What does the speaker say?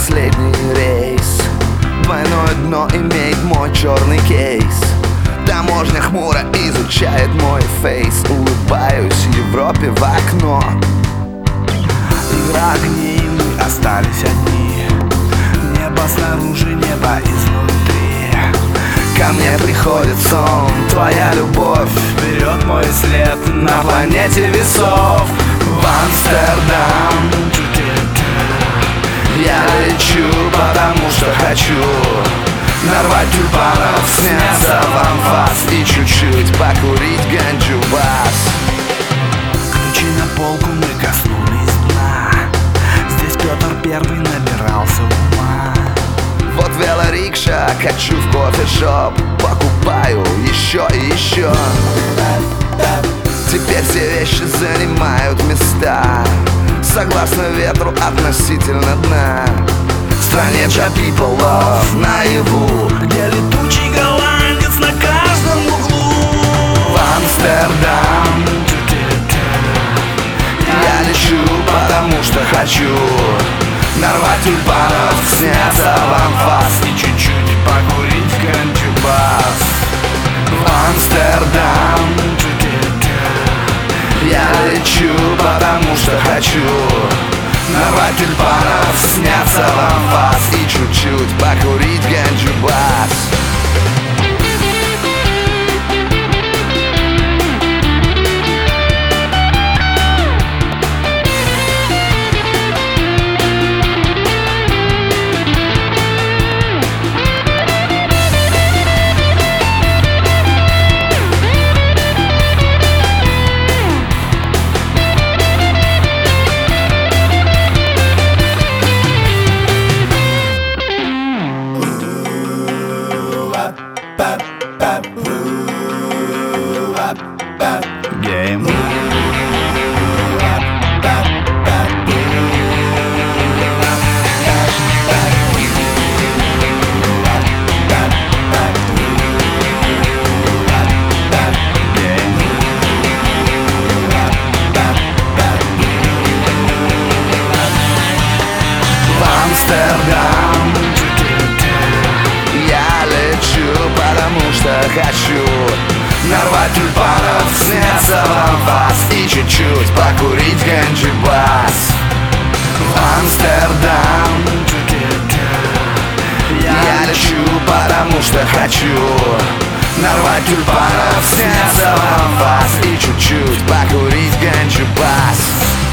последний рейс. Двойное дно имеет мой черный кейс. Таможня хмуро изучает мой фейс. Улыбаюсь Европе в окно. Игра огней, мы остались одни. Небо снаружи, небо изнутри. Ко мне приходит сон, твоя любовь. Вперед мой след На планете весов в Амстердам. Я лечу, потому что хочу нарвать тюльпанов, сняться в анфас и чуть-чуть покурить ганджу-бас. Ключи на полку, мы коснулись дна. Здесь Петр Первый набирался ума. Вот велорикша, качу в кофешоп, покупаю еще и еще. Теперь все вещи занимают места согласно ветру относительно дна. В стране чья people love наяву, Где летучий голландец на каждом углу. в Амстердам. Я лечу, потому что хочу нарвать тюльпанов, сняться в анфас И чуть-чуть покурить ганджу-бас. в Амстердам. Я лечу, потому что хочу нарвать тюльпанов, сняться в анфас и чуть-чуть покурить ганджу-бас. Game. В Амстердам. Я лечу, потому что хочу нарвать тюльпанов, сняться в анфас и чуть-чуть покурить ганджу-бас. В Амстердам. Я лечу, потому что хочу нарвать тюльпанов, сняться в анфас и чуть-чуть покурить ганджу-бас.